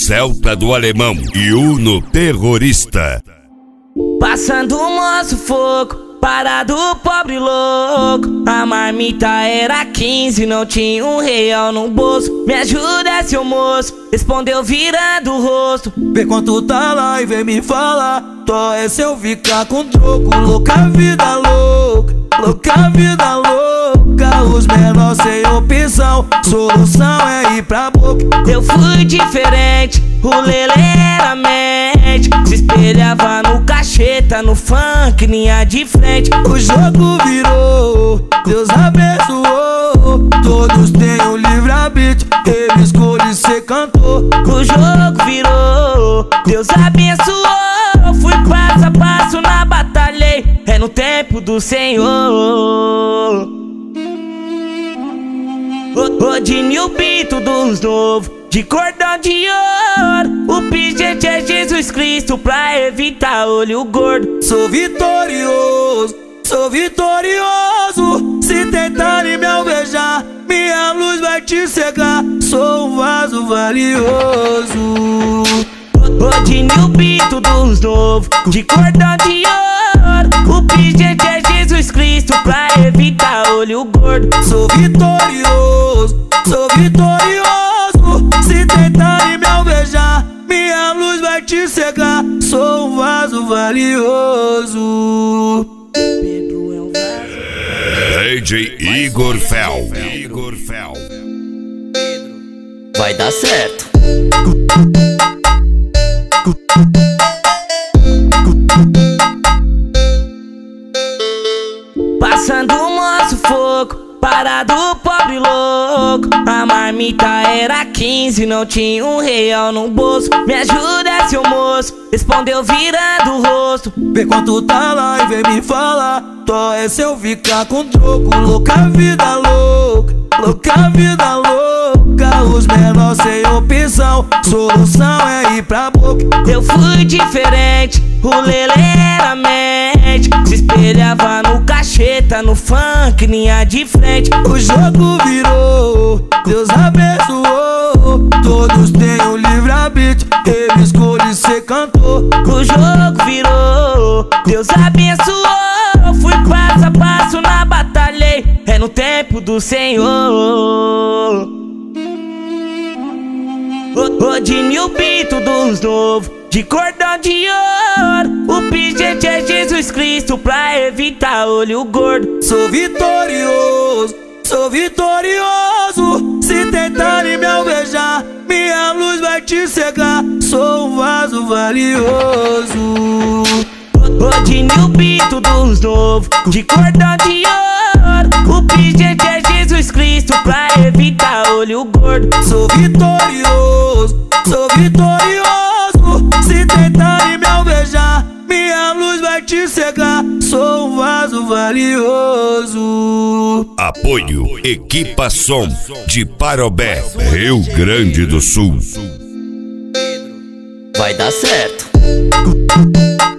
Celta do Alemão e Uno Terrorista. Passando o moço fogo, parado pobre louco. A marmita era 15, não tinha R$1 no bolso. Me ajuda, seu moço, respondeu virando o rosto. Vê quanto tá lá e vem me falar. Tó é se eu ficar com troco. Louca vida louca, louca vida louca. Os menores sem opção, solução é ir pra boca. Eu fui diferente, o Lelê era mente. Se espelhava no cacheta, no funk, linha de frente. O jogo virou, Deus abençoou. Todos têm o livre-arbítrio, ele escolhe ser cantor. O jogo virou, Deus abençoou. Fui passo a passo na batalha, é no tempo do Senhor. Odinho Pinto dos novos, de cordão de ouro. O pingente é Jesus Cristo pra evitar olho gordo. Sou vitorioso, sou vitorioso. Se tentarem me alvejar, minha luz vai te cegar. Sou um vaso valioso. Odinho Pinto dos novos, de cordão de ouro. O pingente é Jesus Cristo pra evitar olho gordo. Sou vitorioso, sou vitorioso. Se tentarem me alvejar, minha luz vai te cegar. Sou um vaso valioso. Pedro é um vaso. DJ Igor Fel. Vai dar certo. Passando o moço fogo, parado pobre louco. A marmita era 15, não tinha R$1 no bolso. Me ajuda, seu moço, respondeu virando o rosto. Vê quanto tá lá e vem me falar. Tó é se eu ficar com troco. Louca vida louca, louca vida louca. Os menores sem opção, solução é ir pra boca. Eu fui diferente, o Lelê era mente. Se espelhava no cacheta, no funk, linha de frente. O jogo virou, Deus abençoou. Todos têm o livre-arbítrio, ele escolhe ser cantor. O jogo virou, Deus abençoou. Fui passo a passo na batalha, é no tempo do Senhor. Odinho Pinto dos novos, de cordão de ouro. O pingente é Jesus Cristo pra evitar olho gordo. Sou vitorioso, sou vitorioso. Se tentarem me alvejar, minha luz vai te cegar. Sou um vaso valioso. Odinho Pinto dos novos, de cordão de ouro. O pingente é Jesus Cristo pra evitar olho gordo. Sou vitorioso, sou vitorioso. Se tentarem me alvejar, minha luz vai te cegar. Sou um vaso valioso. Apoio Equipa Som de Parobé, Rio Grande do Sul. Vai dar certo.